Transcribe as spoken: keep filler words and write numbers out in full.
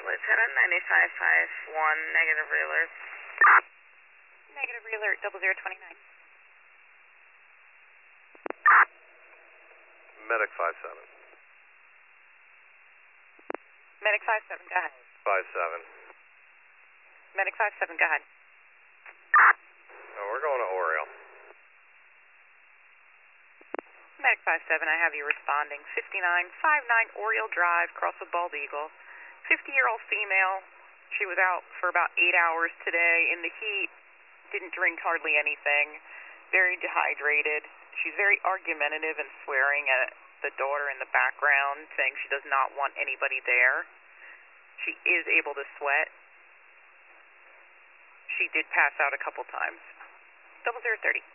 Lieutenant ninety-five five one, negative realert. Negative realert, double zero twenty-nine. Medic five seven. Medic five seven, go ahead. five seven. Medic five seven, go ahead. Oh, we're going to Oriole. Medic five seven, I have you responding. fifty-nine fifty-nine Oriole Drive, cross with Bald Eagle. fifty-year-old female. She was out for about eight hours today in the heat. Didn't drink hardly anything. Very dehydrated. She's very argumentative and swearing at the daughter in the background, saying she does not want anybody there. She is able to sweat. She did pass out a couple times. double zero thirty.